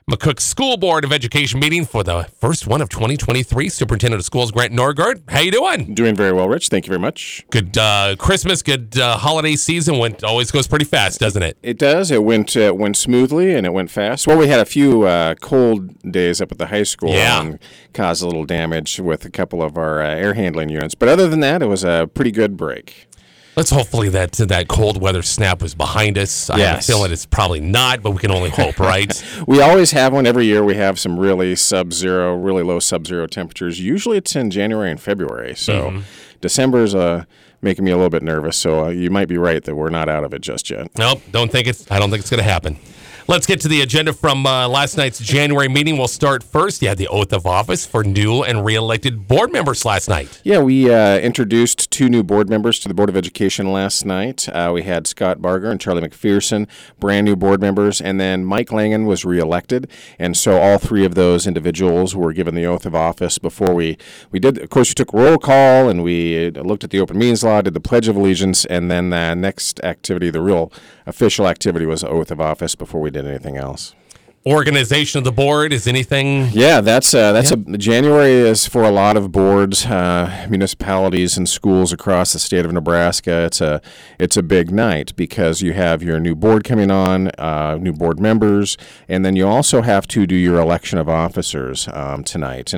McCook School Board of Education meeting for the first one of 2023. Superintendent of Schools Grant Norgaard. How you doing? Doing very well, Rich. Thank you very much. Good Christmas, good holiday season. Always goes pretty fast, doesn't it? It does. It went smoothly and it went fast. Well, we had a few cold days up at the high school and caused a little damage with a couple of our air handling units. But other than that, it was a pretty good break. Let's hopefully that cold weather snap was behind us. I have a feeling it's probably not, but we can only hope, right? We always have one. Every year we have some really low sub-zero temperatures. Usually it's in January and February. So December's making me a little bit nervous. So you might be right that we're not out of it just yet. Nope, I don't think it's going to happen. Let's get to the agenda from last night's January meeting. We'll start first. You had the oath of office for new and re-elected board members last night. Yeah, we introduced 2 new board members to the Board of Education last night. We had Scott Barger and Charlie McPherson, brand new board members, and then Mike Langen was re-elected. And so all 3 of those individuals were given the oath of office before we did. Of course, we took roll call and we looked at the open meetings law, did the Pledge of Allegiance, and then the next activity, the real official activity, was oath of office before we did anything else. Organization of the board is anything? Yeah, January is for a lot of boards, municipalities, and schools across the state of Nebraska. It's a big night because you have your new board coming on, new board members, and then you also have to do your election of officers tonight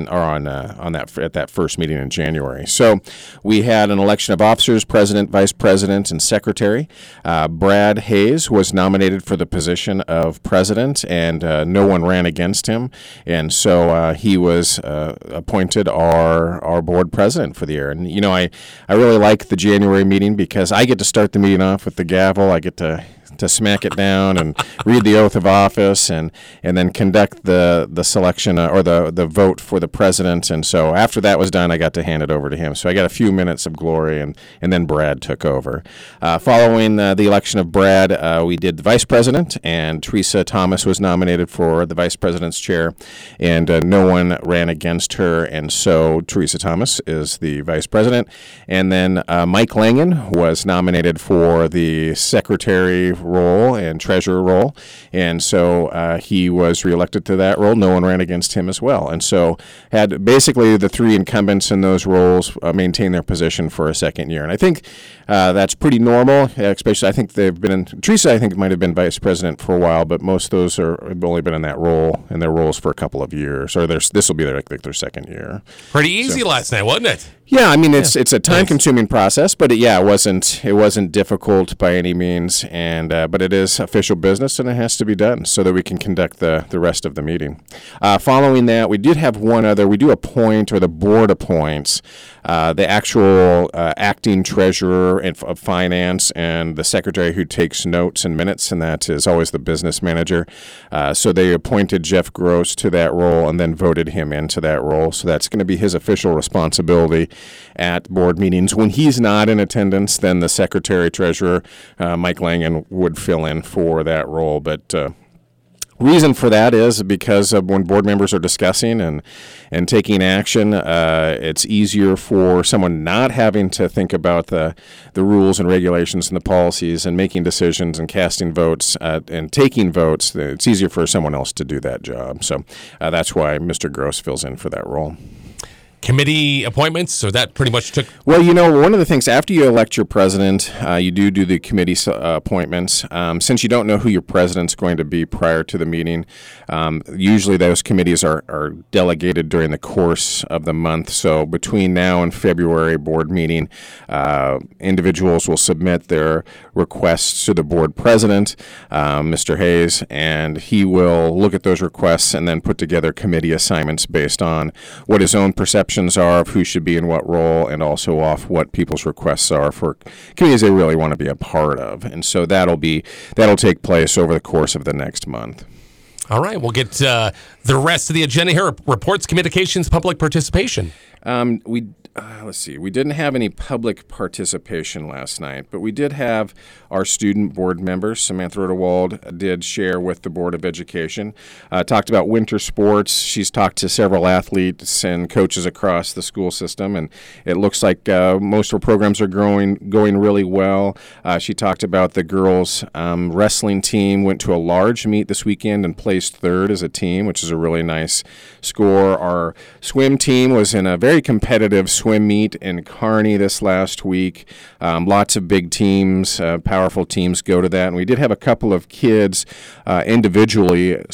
at that first meeting in January. So we had an election of officers, president, vice president, and secretary. Brad Hayes was nominated for the position of president, and no one ran against him, and so he was appointed our board president for the year. And I really like the January meeting because I get to start the meeting off with the gavel. I get to smack it down and read the oath of office and then conduct the selection or the vote for the president. And so after that was done, I got to hand it over to him. So I got a few minutes of glory, and then Brad took over. Following the election of Brad, we did the vice president, and Teresa Thomas was nominated for the vice president's chair, and no one ran against her, and so Teresa Thomas is the vice president. And then Mike Langen was nominated for the secretary role and treasurer role, and so he was reelected to that role. No one ran against him as well, and so had basically the 3 incumbents in those roles maintain their position for a second year. And I think that's pretty normal, especially I think they've been in, Teresa I think might have been vice president for a while, but most of those have only been in that role, in their roles for a couple of years, or this will be their second year. Pretty easy last night, wasn't it? Yeah, I mean it's a time-consuming process, but it wasn't difficult by any means, and but it is official business and it has to be done so that we can conduct the rest of the meeting. Following that, we did have one other. We do appoint, or the board appoints, the actual acting treasurer of finance and the secretary who takes notes and minutes, and that is always the business manager. So they appointed Jeff Gross to that role and then voted him into that role. So that's going to be his official responsibility at board meetings. When he's not in attendance, then the secretary treasurer, Mike Langen, would fill in for that role. But reason for that is because when board members are discussing and taking action, it's easier for someone not having to think about the rules and regulations and the policies and making decisions and casting votes and taking votes. It's easier for someone else to do that job. So that's why Mr. Gross fills in for that role. Committee appointments, so that pretty much took... Well, one of the things, after you elect your president, you do the committee appointments. Since you don't know who your president's going to be prior to the meeting, usually those committees are delegated during the course of the month. So between now and February board meeting, individuals will submit their requests to the board president, Mr. Hayes, and he will look at those requests and then put together committee assignments based on what his own perception are of who should be in what role, and also off what people's requests are for committees they really want to be a part of. And so that'll take place over the course of the next month. All right, we'll get the rest of the agenda here. Reports, communications, public participation. We let's see, we didn't have any public participation last night, but we did have our student board members. Samantha Rodewald did share with the Board of Education, talked about winter sports. She's talked to several athletes and coaches across the school system, and it looks like most of her programs are going really well. She talked about the girls' wrestling team went to a large meet this weekend and placed third as a team, which is a really nice score. Our swim team was in a very competitive swim meet in Kearney this last week. Lots of big teams, powerful teams go to that. And we did have a couple of kids individually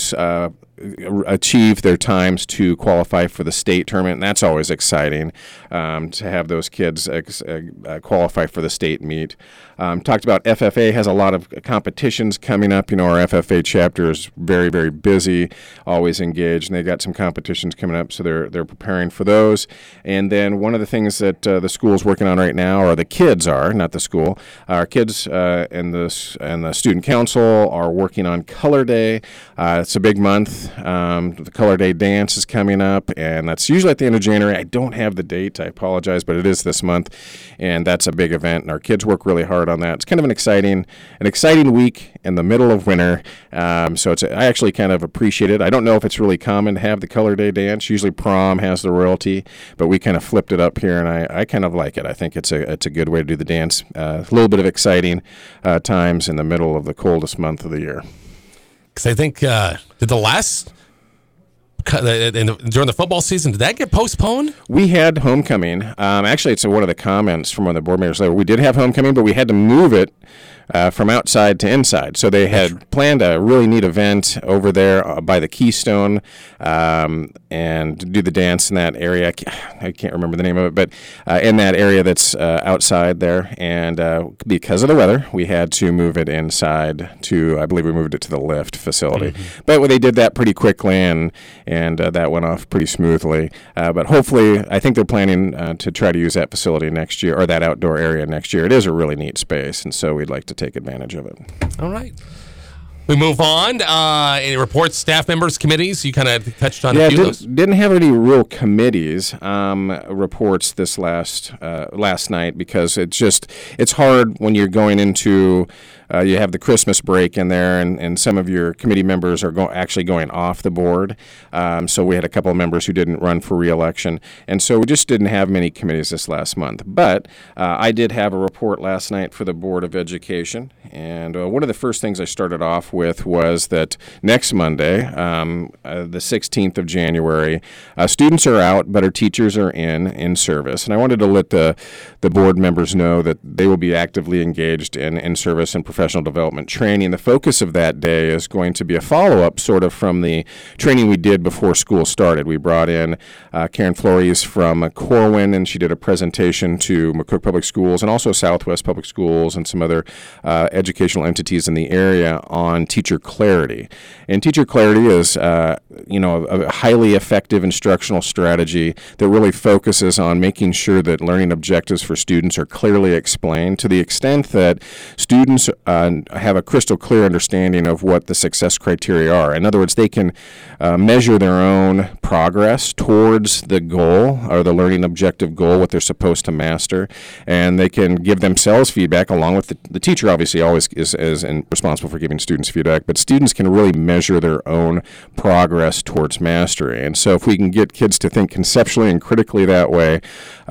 achieve their times to qualify for the state tournament, and that's always exciting to have those kids qualify for the state meet. Talked about FFA has a lot of competitions coming up. Our FFA chapter is very, very busy, always engaged, and they got some competitions coming up, so they're preparing for those. And then one of the things that the school's working on right now, or the kids are, not the school, our kids and the student council are working on Color Day. It's a big month. The Color Day dance is coming up, and that's usually at the end of January. I don't have the date. I apologize, but it is this month, and that's a big event, and our kids work really hard on that. It's kind of an exciting week in the middle of winter, so I actually kind of appreciate it. I don't know if it's really common to have the Color Day dance. Usually prom has the royalty, but we kind of flipped it up here, and I kind of like it. I think it's a good way to do the dance. A little bit of exciting times in the middle of the coldest month of the year. Because I think did the last during the football season, did that get postponed? We had homecoming. Actually, it's one of the comments from one of the board members. We did have homecoming, but we had to move it from outside to inside. So they had planned a really neat event over there by the Keystone and do the dance in that area. I can't remember the name of it, but in that area that's outside there. And because of the weather, we had to move it inside I believe we moved it to the lift facility. Mm-hmm. But they did that pretty quickly, and that went off pretty smoothly. But hopefully, I think they're planning to try to use that facility next year, or that outdoor area next year. It is a really neat space, and so we'd like to take advantage of it. All right. We move on. Any reports, staff members, committees? You kind of touched on a few of those. Didn't have any real committees reports this last night, because it's hard when you're going into you have the Christmas break in there, and some of your committee members are actually going off the board. So we had a couple of members who didn't run for re-election, and so we just didn't have many committees this last month. But I did have a report last night for the Board of Education, and one of the first things I started off with was that next Monday, the 16th of January, students are out, but our teachers are in service. And I wanted to let the board members know that they will be actively engaged in service and professional development training. The focus of that day is going to be a follow-up sort of from the training we did before school started. We brought in Karen Flores from Corwin, and she did a presentation to McCook Public Schools and also Southwest Public Schools and some other educational entities in the area on teacher clarity. And teacher clarity is a highly effective instructional strategy that really focuses on making sure that learning objectives for students are clearly explained, to the extent that students have a crystal clear understanding of what the success criteria are. In other words, they can measure their own progress towards the goal, or the learning objective goal, what they're supposed to master, and they can give themselves feedback, along with the teacher obviously always is responsible for giving students feedback, but students can really measure their own progress towards mastery. And so if we can get kids to think conceptually and critically that way,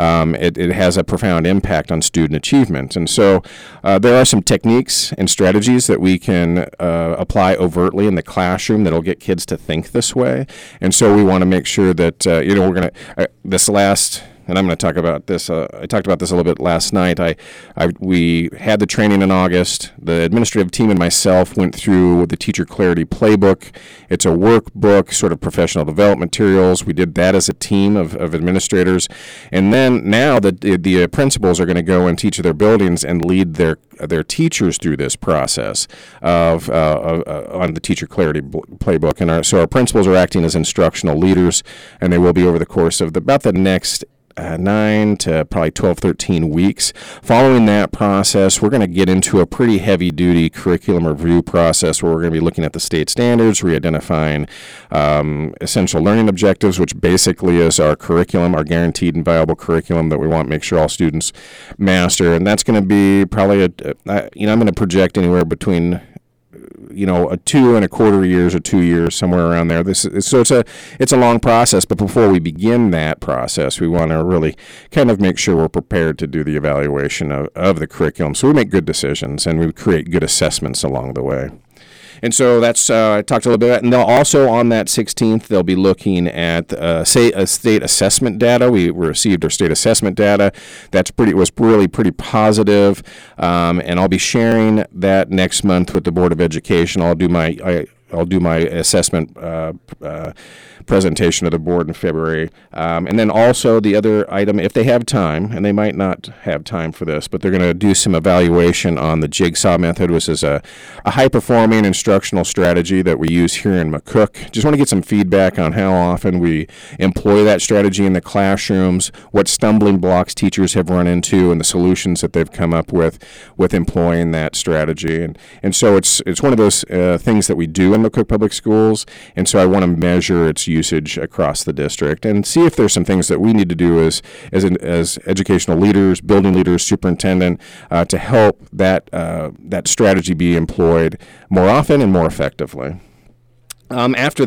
it has a profound impact on student achievement. And so there are some techniques and strategies that we can apply overtly in the classroom that'll get kids to think this way. And so we want to make sure that, we're going to, this last... And I'm going to talk about this. I talked about this a little bit last night. We had the training in August. The administrative team and myself went through the Teacher Clarity Playbook. It's a workbook, sort of professional development materials. We did that as a team of administrators. And then now the principals are going to go into each of their buildings and lead their teachers through this process on the Teacher Clarity Playbook. And so our principals are acting as instructional leaders, and they will be over the course of about the next 9 to probably 12, 13 weeks. Following that process, we're going to get into a pretty heavy-duty curriculum review process where we're going to be looking at the state standards, re-identifying essential learning objectives, which basically is our curriculum, our guaranteed and viable curriculum that we want to make sure all students master. And that's going to be probably, I'm going to project anywhere between a 2.25 years or 2 years, somewhere around there. So it's a long process, but before we begin that process, we want to really kind of make sure we're prepared to do the evaluation of the curriculum, so we make good decisions and we create good assessments along the way. And so that's I talked a little bit about, and they'll also on that 16th they'll be looking at state assessment data. We received our state assessment data. Was really pretty positive, and I'll be sharing that next month with the Board of Education. I'll do my assessment presentation to the board in February. And then also the other item, if they have time, and they might not have time for this, but they're going to do some evaluation on the Jigsaw method, which is a high-performing instructional strategy that we use here in McCook. Just want to get some feedback on how often we employ that strategy in the classrooms, what stumbling blocks teachers have run into, and the solutions that they've come up with employing that strategy. And so it's one of those things that we do in McCook Public Schools, and so I want to measure its usage across the district and see if there's some things that we need to do as educational leaders, building leaders, superintendent, to help that strategy be employed more often and more effectively. After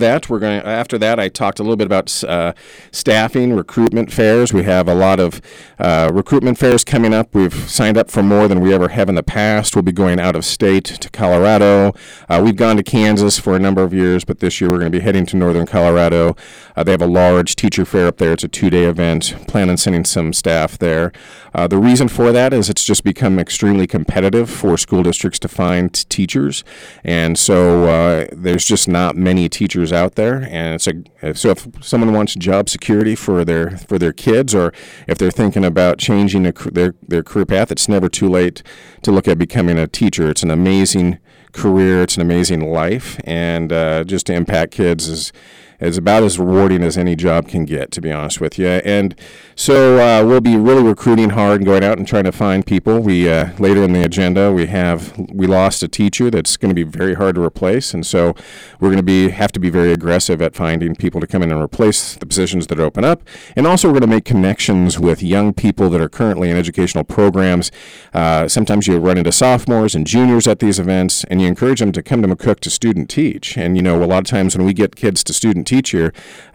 that, I talked a little bit about staffing, recruitment fairs. We have a lot of recruitment fairs coming up. We've signed up for more than we ever have in the past. We'll be going out of state to Colorado. We've gone to Kansas for a number of years, but this year we're going to be heading to northern Colorado. They have a large teacher fair up there. It's a 2-day event. Plan on sending some staff there. The reason for that is it's just become extremely competitive for school districts to find teachers, and so there's just not many teachers out there. And so if someone wants job security for their kids, or if they're thinking about changing their career path, it's never too late to look at becoming a teacher. It's an amazing career. It's an amazing life, and just to impact kids is about as rewarding as any job can get, to be honest with you. And so we'll be really recruiting hard and going out and trying to find people. We later in the agenda we lost a teacher that's going to be very hard to replace, and so we're going to have to be very aggressive at finding people to come in and replace the positions that open up. And also we're going to make connections with young people that are currently in educational programs. Sometimes you run into sophomores and juniors at these events, and you encourage them to come to McCook to student teach. And a lot of times when we get kids to student teach here,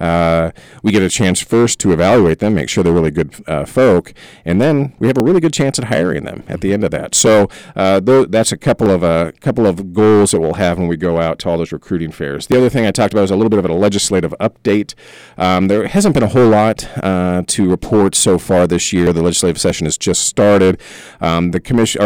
we get a chance first to evaluate them, make sure they're really good folk, and then we have a really good chance at hiring them at the end of that. So that's a couple of goals that we'll have when we go out to all those recruiting fairs. The other thing I talked about is a little bit of a legislative update. There hasn't been a whole lot to report so far this year. The legislative session has just started. The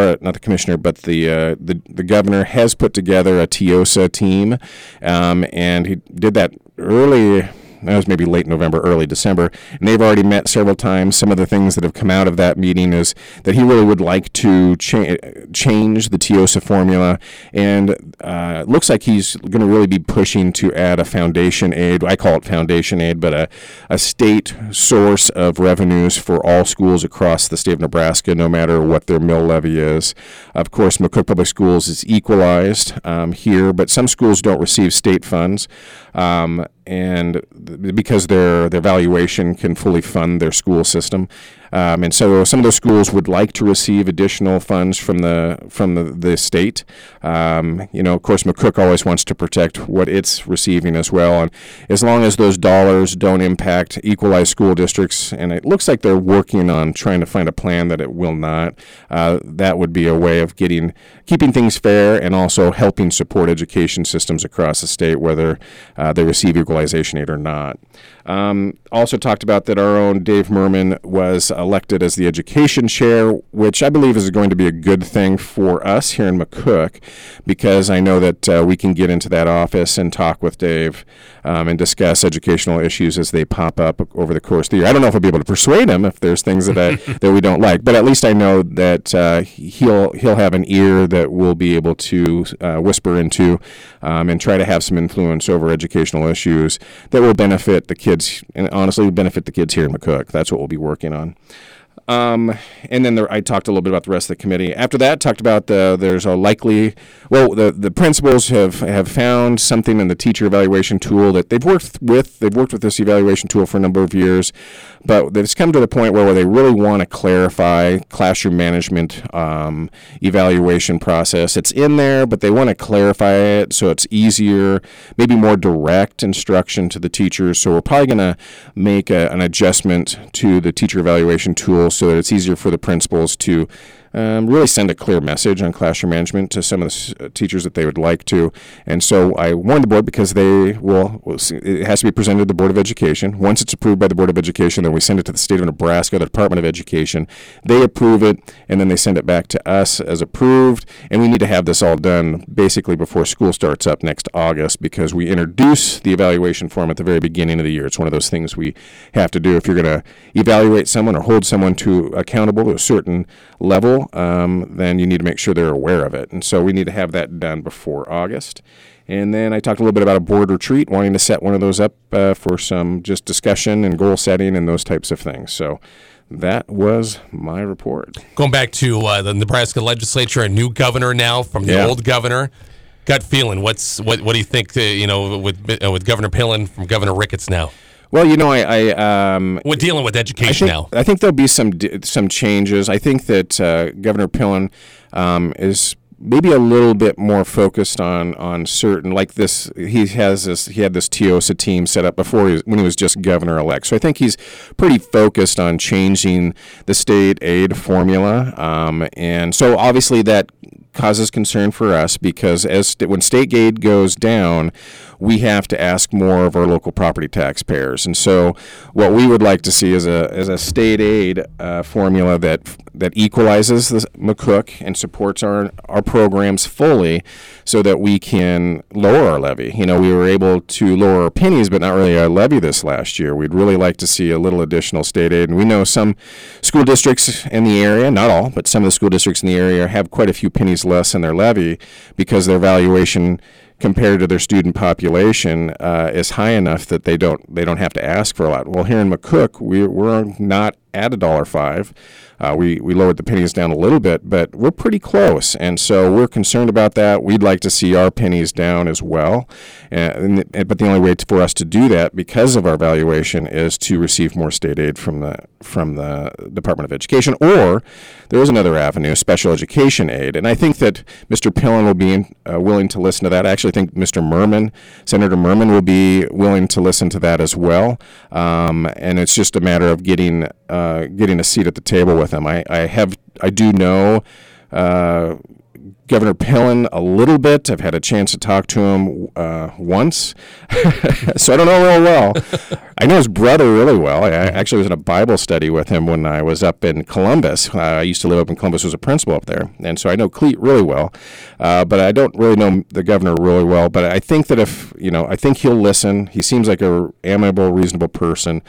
governor has put together a TIOSA team, and he did that early. That was maybe late November, early December, and they've already met several times. Some of the things that have come out of that meeting is that he really would like to change the TIOSA formula, and it looks like he's going to really be pushing to add a foundation aid. I call it foundation aid, but a state source of revenues for all schools across the state of Nebraska, no matter what their mill levy is. Of course, McCook Public Schools is equalized here, but some schools don't receive state funds. And because their valuation can fully fund their school system. And so some of those schools would like to receive additional funds from the state. Of course, McCook always wants to protect what it's receiving as well. And as long as those dollars don't impact equalized school districts, and it looks like they're working on trying to find a plan that it will not, that would be a way of keeping things fair and also helping support education systems across the state, whether they receive equalization aid or not. Also talked about that our own Dave Merman was elected as the education chair, which I believe is going to be a good thing for us here in McCook, because I know that we can get into that office and talk with Dave and discuss educational issues as they pop up over the course of the year. I don't know if I'll be able to persuade him if there's things that we don't like, but at least I know that he'll have an ear that we'll be able to whisper into and try to have some influence over educational issues that will benefit the kids, and honestly will benefit the kids here in McCook. That's what we'll be working on. And then I talked a little bit about the rest of the committee. After that, talked about there's a likely, the principals have found something in the teacher evaluation tool that they've worked with. They've worked with this evaluation tool for a number of years, but it's come to the point where they really want to clarify classroom management evaluation process. It's in there, but they want to clarify it so it's easier, maybe more direct instruction to the teachers. So we're probably going to make an adjustment to the teacher evaluation tool so that it's easier for the principals to really send a clear message on classroom management to some of the teachers that they would like to. And so I warned the board because it has to be presented to the Board of Education. Once it's approved by the Board of Education, then we send it to the state of Nebraska, the Department of Education. They approve it, and then they send it back to us as approved. And we need to have this all done basically before school starts up next August, because we introduce the evaluation form at the very beginning of the year. It's one of those things we have to do if you're going to evaluate someone or hold someone accountable to a certain level. Then you need to make sure they're aware of it. And so we need to have that done before August. And then I talked a little bit about a board retreat, wanting to set one of those up for some just discussion and goal setting and those types of things. So that was my report. Going back to the Nebraska legislature, a new governor now from the old governor. Gut feeling. What do you think? With Governor Pillen from Governor Ricketts now. Well, we're dealing with education now. I think there'll be some changes. I think that Governor Pillen is maybe a little bit more focused on certain, like this. He had this TIOSA team set up before when he was just governor-elect. So I think he's pretty focused on changing the state aid formula, and so obviously that causes concern for us, because when state aid goes down, we have to ask more of our local property taxpayers. And so what we would like to see is a state aid formula that equalizes the McCook and supports our programs fully, so that we can lower our levy. We were able to lower our pennies, but not really our levy this last year. We'd really like to see a little additional state aid. And we know some school districts in the area, not all, but some of the school districts in the area have quite a few pennies less in their levy because their valuation compared to their student population is high enough that they don't have to ask for a lot. Well, here in McCook, we're not at $1.05. We lowered the pennies down a little bit, but we're pretty close, and so we're concerned about that. We'd like to see our pennies down as well, but the only way for us to do that, because of our valuation, is to receive more state aid from the Department of Education, or there is another avenue, special education aid, and I think that Mr. Pillen will be willing to listen to that. I actually think Senator Merman will be willing to listen to that as well, and it's just a matter of getting a seat at the table with him. I do know Governor Pillen a little bit. I've had a chance to talk to him once, so I don't know real well. I know his brother really well. I actually was in a Bible study with him when I was up in Columbus. I used to live up in Columbus, was a principal up there, and so I know Cleet really well, but I don't really know the governor really well. But I think that I think he'll listen. He seems like a amiable, reasonable person.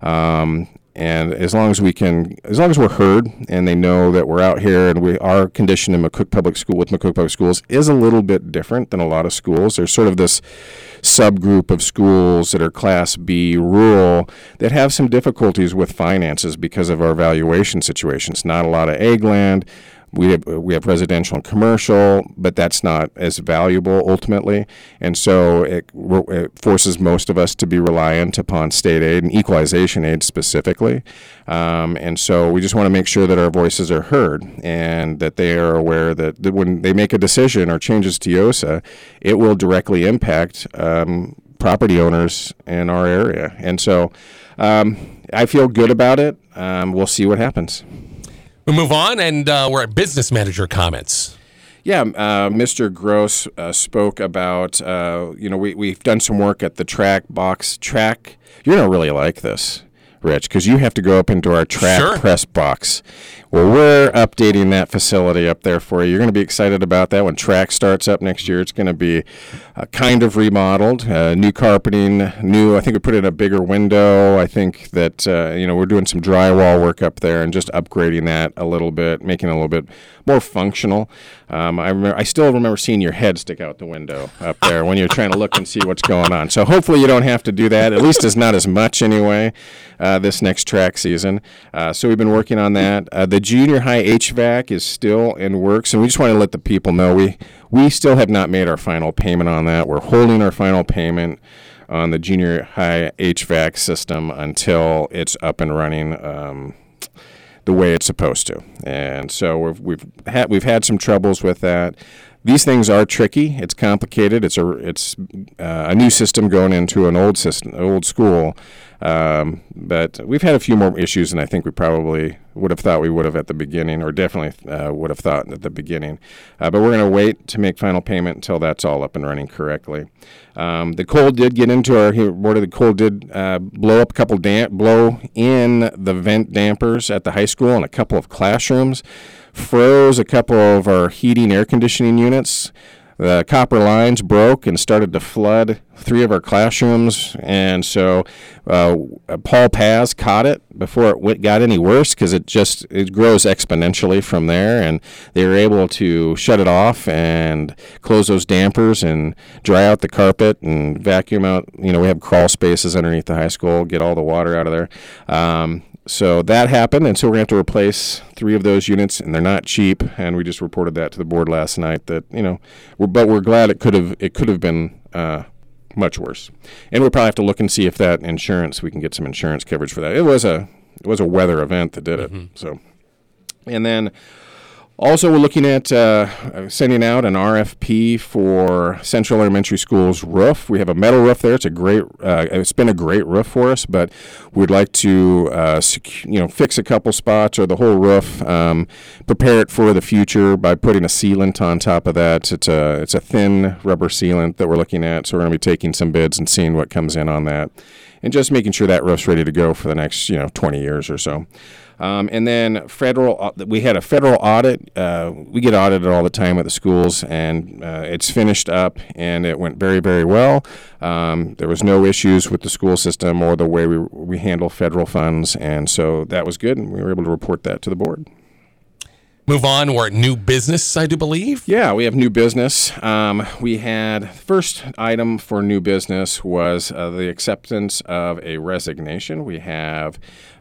And as long as we're heard and they know that we're out here, and our condition in McCook Public Schools is a little bit different than a lot of schools. There's sort of this subgroup of schools that are Class B rural that have some difficulties with finances because of our valuation situations. Not a lot of ag land. We have residential and commercial, but that's not as valuable ultimately, and so it forces most of us to be reliant upon state aid and equalization aid specifically, and so we just want to make sure that our voices are heard and that they are aware that when they make a decision or changes to TIOSA, it will directly impact property owners in our area, and so I feel good about it. We'll see what happens. We move on, and we're at business manager comments. Yeah, Mr. Gross spoke about, we've done some work at the track. You're going to really like this. Rich, because you have to go up into our track Sure. press box. Well, we're updating that facility up there for you. You're going to be excited about that when track starts up next year. It's going to be kind of remodeled, new carpeting, I think we put in a bigger window. I think that, we're doing some drywall work up there and just upgrading that a little bit, making it a little bit more functional. I still remember seeing your head stick out the window up there when you're trying to look and see what's going on. So hopefully you don't have to do that. At least it's not as much anyway this next track season. So we've been working on that. The junior high HVAC is still in works, and we just want to let the people know we still have not made our final payment on that. We're holding our final payment on the junior high HVAC system until it's up and running the way it's supposed to. And so we've had some troubles with that. These things are tricky. It's complicated. It's a new system going into an old school. But we've had a few more issues than I think we probably would have thought we would have at the beginning, or definitely would have thought at the beginning. But we're going to wait to make final payment until that's all up and running correctly. The cold did get into the cold did blow up a couple blow in the vent dampers at the high school and a couple of classrooms, froze a couple of our heating air conditioning units. The copper lines broke and started to flood 3 of our classrooms, and so Paul Paz caught it before it got any worse, because it grows exponentially from there, and they were able to shut it off and close those dampers and dry out the carpet and vacuum out. We have crawl spaces underneath the high school, get all the water out of there. So that happened, and so we're going to have to replace 3 of those units, and they're not cheap. And we just reported that to the board last night. That but we're glad it could have been much worse. And we'll probably have to look and see if we can get some insurance coverage for that. It was a weather event that did it. So, and then. Also, we're looking at sending out an RFP for Central Elementary School's roof. We have a metal roof there. It's been a great roof for us, but we'd like to fix a couple spots or the whole roof, prepare it for the future by putting a sealant on top of that. It's a thin rubber sealant that we're looking at, so we're going to be taking some bids and seeing what comes in on that, and just making sure that roof's ready to go for the next 20 years or so. And then we had a federal audit. We get audited all the time at the schools, and it's finished up, and it went very, very well. There was no issues with the school system or the way we handle federal funds, and so that was good, and we were able to report that to the board. Move on. We're at new business, I do believe. Yeah, we have new business. We had first item for new business was the acceptance of a resignation. We have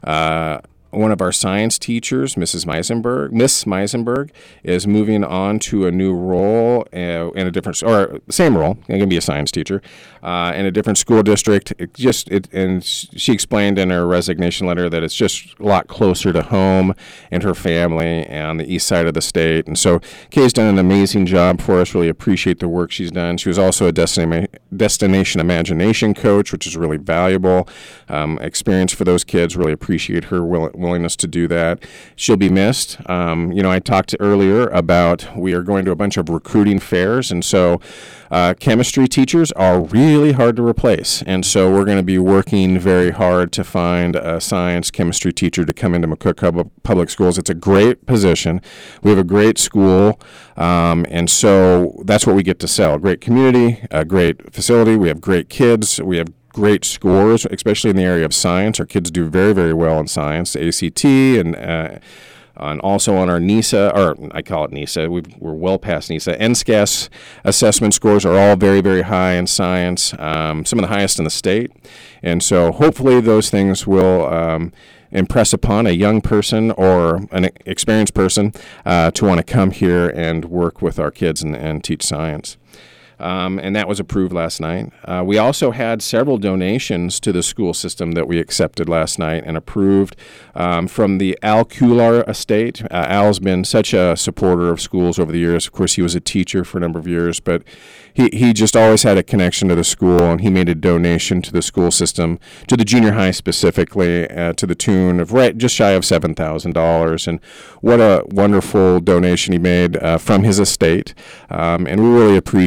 one of our science teachers, Miss Meisenberg, is moving on to a new role in a different, or same role, going to be a science teacher, in a different school district. And she explained in her resignation letter that it's just a lot closer to home and her family on the east side of the state. And so Kay's done an amazing job for us. Really appreciate the work she's done. She was also a destination imagination coach, which is really valuable experience for those kids. Really appreciate her willingness to do that. She'll be missed. I talked earlier about we are going to a bunch of recruiting fairs, and so chemistry teachers are really hard to replace. And so we're going to be working very hard to find a science chemistry teacher to come into McCook Public Schools. It's a great position. We have a great school, and so that's what we get to sell. A great community, a great facility. We have great kids. We have great scores, especially in the area of science. Our kids do very, very well in science, ACT, and also on our NISA, or I call it NISA, we're well past NISA. NSCAS assessment scores are all very, very high in science, some of the highest in the state. And so hopefully those things will impress upon a young person or an experienced person to want to come here and work with our kids and teach science. And that was approved last night. We also had several donations to the school system that we accepted last night and approved from the Al Kular estate. Al's been such a supporter of schools over the years. Of course, he was a teacher for a number of years, but he just always had a connection to the school, and he made a donation to the school system, to the junior high specifically, to the tune of just shy of $7,000. And what a wonderful donation he made from his estate. And we really appreciate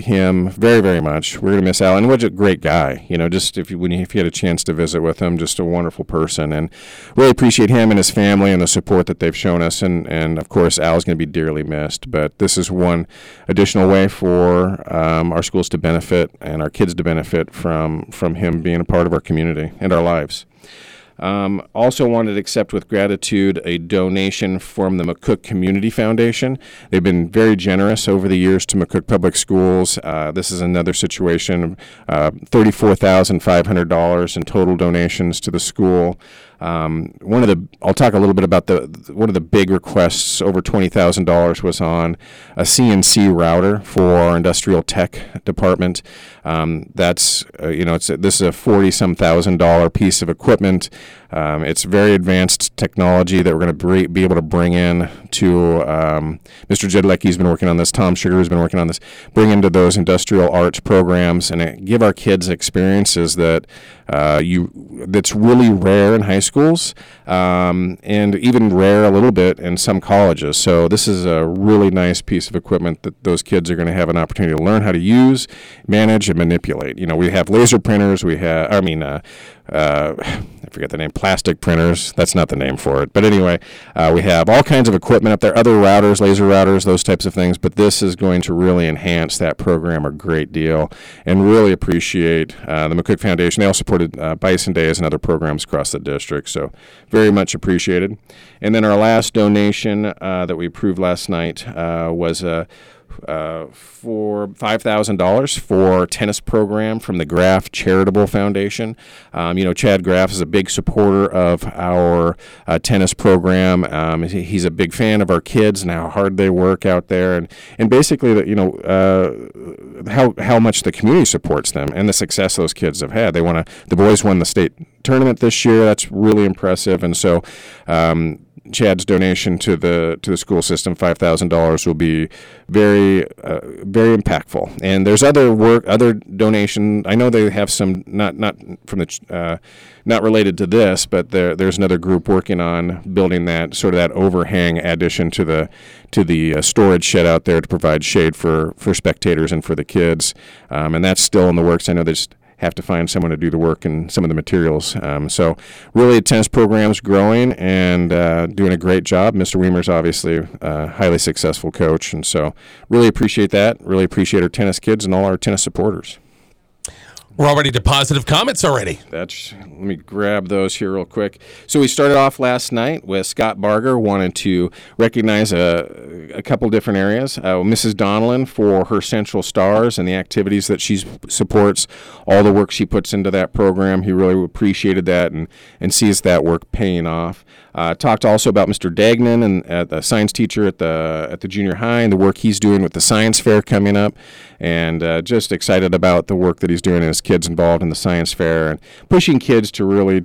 him very, very much. We're going to miss Al, and what a great guy. Just if you had a chance to visit with him, just a wonderful person, and really appreciate him and his family and the support that they've shown us. And of course, Al's going to be dearly missed. But this is one additional way for our schools to benefit and our kids to benefit from him being a part of our community and our lives. Also wanted to accept with gratitude a donation from the McCook Community Foundation. They've been very generous over the years to McCook Public Schools. This is another situation of $34,500 in total donations to the school. I'll talk a little bit about one of the big requests, over $20,000, was on a CNC router for our industrial tech department. This is a $40-some thousand piece of equipment. It's very advanced technology that we're going to be able to bring in to Mr. Jedlecki's been working on this. Tom Sugar has been working on this. Bring into those industrial arts programs and give our kids experiences that's really rare in high schools and even rare a little bit in some colleges. So this is a really nice piece of equipment that those kids are going to have an opportunity to learn how to use, manage, and manipulate. We have laser printers. I forget the name, plastic printers. That's not the name for it. But anyway, we have all kinds of equipment up there, other routers, laser routers, those types of things. But this is going to really enhance that program a great deal, and really appreciate the McCook Foundation. They all supported Bison Days and other programs across the district, so very much appreciated. And then our last donation that we approved last night was for $5,000 for tennis program from the Graff Charitable Foundation. Chad Graff is a big supporter of our tennis program. He's a big fan of our kids and how hard they work out there, and basically how much the community supports them and the success those kids have had. The boys won the state tournament this year. That's really impressive, and so Chad's donation to the school system, $5,000, will be very very impactful. And there's other donation. I know they have some not from the not related to this, but there's another group working on building that sort of that overhang addition to the storage shed out there to provide shade for spectators and for the kids. And that's still in the works. I know they just have to find someone to do the work and some of the materials. So really, the tennis program's growing and doing a great job. Mr. Weimer's obviously a highly successful coach, and so really appreciate that. Really appreciate our tennis kids and all our tennis supporters. We're already to positive comments already. Let me grab those here real quick. So we started off last night with Scott Barger wanted to recognize a couple different areas. Mrs. Donnellan for her Central Stars and the activities that she supports, all the work she puts into that program. He really appreciated that and sees that work paying off. Talked also about Mr. Dagnan and the science teacher at the junior high and the work he's doing with the science fair coming up, and just excited about the work that he's doing and his kids involved in the science fair and pushing kids to really,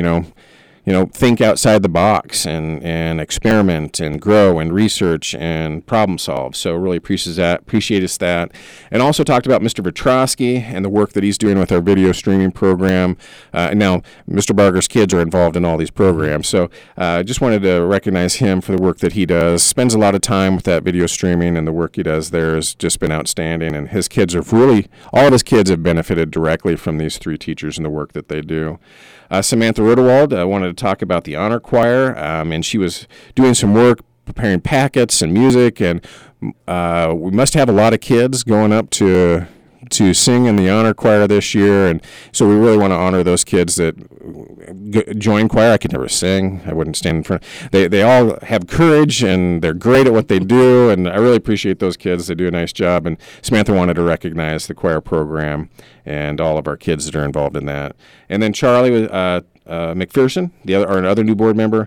think outside the box and experiment and grow and research and problem solve. So really appreciates that. And also talked about Mr. Vitrosky and the work that he's doing with our video streaming program. Now, Mr. Barger's kids are involved in all these programs. So just wanted to recognize him for the work that he does. Spends a lot of time with that video streaming, and the work he does there has just been outstanding. And his kids all of his kids have benefited directly from these three teachers and the work that they do. Samantha Rudewald wanted to talk about the honor choir, and she was doing some work preparing packets and music, and we must have a lot of kids going up to sing in the honor choir this year, and so we really want to honor those kids that join choir. I could never sing. I wouldn't stand in front. They all have courage, and they're great at what they do, and I really appreciate those kids. They do a nice job, and Samantha wanted to recognize the choir program and all of our kids that are involved in that. And then Charlie McPherson, another new board member.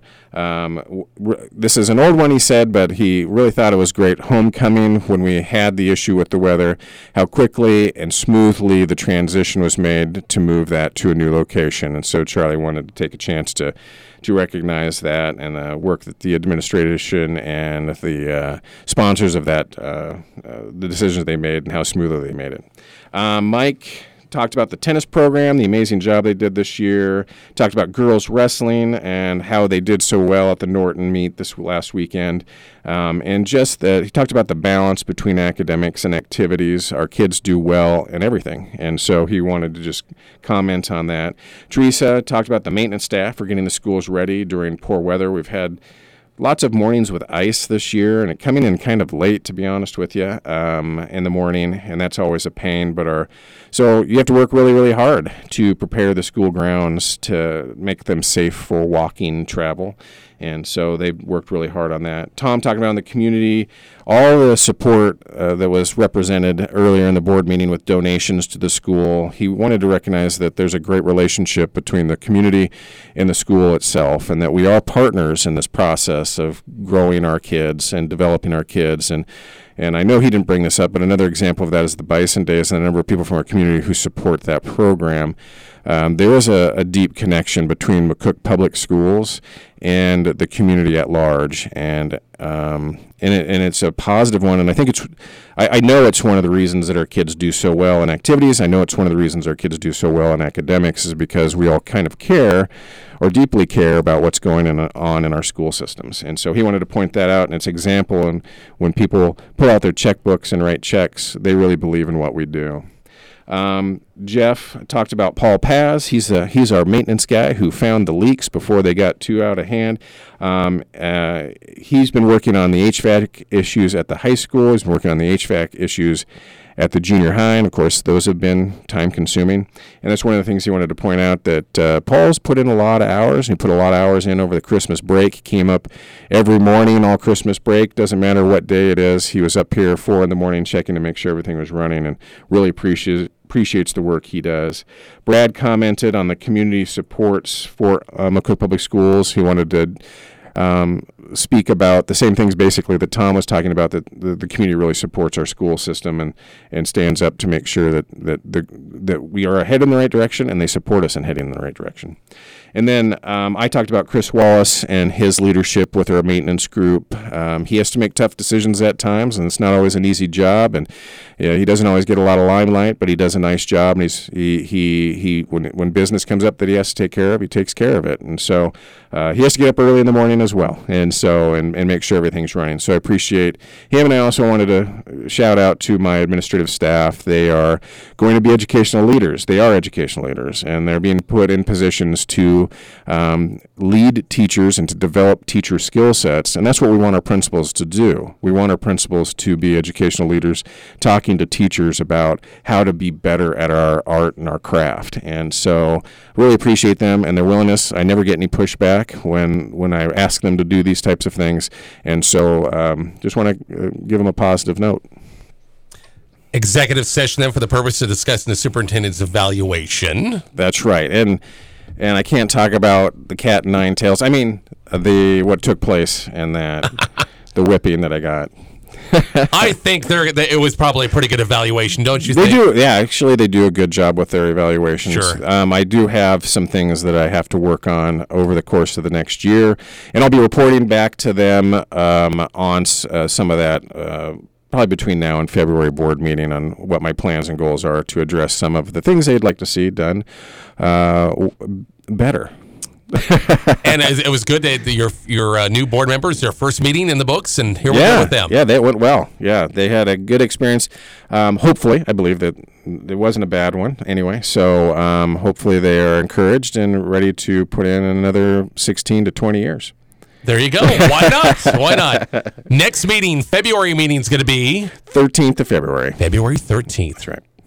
This is an old one, he said, but he really thought it was great homecoming when we had the issue with the weather, how quickly and smoothly the transition was made to move that to a new location. And so Charlie wanted to take a chance to recognize that and the work that the administration and the sponsors of that, the decisions they made and how smoothly they made it. Mike talked about the tennis program, the amazing job they did this year. Talked about girls wrestling and how they did so well at the Norton meet this last weekend. And just that he talked about the balance between academics and activities. Our kids do well in everything. And so he wanted to just comment on that. Teresa talked about the maintenance staff for getting the schools ready during poor weather. We've had lots of mornings with ice this year, and it coming in kind of late, to be honest with you, in the morning, and that's always a pain. So you have to work really, really hard to prepare the school grounds to make them safe for walking travel. And so they've worked really hard on that. Tom talking about in the community, all the support that was represented earlier in the board meeting with donations to the school. He wanted to recognize that there's a great relationship between the community and the school itself, and that we are partners in this process of growing our kids and developing our kids. And I know he didn't bring this up, but another example of that is the Bison Days and a number of people from our community who support that program. There is a deep connection between McCook Public Schools and the community at large, and it's a positive one. And I think I know it's one of the reasons that our kids do so well in activities. I know it's one of the reasons our kids do so well in academics is because we all kind of care or deeply care about what's going on in our school systems. And so he wanted to point that out, and it's an example. And when people pull out their checkbooks and write checks, they really believe in what we do. Jeff talked about Paul Paz. He's our maintenance guy who found the leaks before they got too out of hand. He's been working on the HVAC issues at the high school. He's been working on the HVAC issues at the junior high, and of course those have been time-consuming. And that's one of the things he wanted to point out, that Paul's put in a lot of hours. He put a lot of hours in over the Christmas break. He came up every morning all Christmas break. Doesn't matter what day it is. He was up here at 4 a.m. checking to make sure everything was running, and really appreciates the work he does. Brad commented on the community supports for McCook Public Schools. He wanted to speak about the same things basically that Tom was talking about, that the community really supports our school system and stands up to make sure that we are headed in the right direction, and they support us in heading in the right direction. And then I talked about Chris Wallace and his leadership with our maintenance group. He has to make tough decisions at times, and it's not always an easy job. And he doesn't always get a lot of limelight, but he does a nice job. And when business comes up that he has to take care of, he takes care of it. And so he has to get up early in the morning as well, and make sure everything's running. So I appreciate him. And I also wanted to shout out to my administrative staff. They are going to be educational leaders. They are educational leaders, and they're being put in positions to lead teachers and to develop teacher skill sets. And that's what we want our principals to do. We want our principals to be educational leaders, talking to teachers about how to be better at our art and our craft. And so really appreciate them and their willingness. I never get any pushback when I ask them to do these types of things. And so just want to give them a positive note. Executive session then for the purpose of discussing the superintendent's evaluation. That's right. And I can't talk about the cat and nine tails. I mean, what took place and the whipping that I got. I think it was probably a pretty good evaluation, don't you think? They do, yeah. Actually, they do a good job with their evaluations. Sure. I do have some things that I have to work on over the course of the next year, and I'll be reporting back to them on some of that probably between now and February board meeting on what my plans and goals are to address some of the things they'd like to see done better. And it was good that your new board members, their first meeting in the books, and here we go with them. Yeah, that went well. Yeah, they had a good experience. Hopefully, I believe that it wasn't a bad one anyway. So hopefully they are encouraged and ready to put in another 16 to 20 years. There you go. Why not? Why not? Next meeting, February meeting is going to be? 13th of February. February 13th. That's right.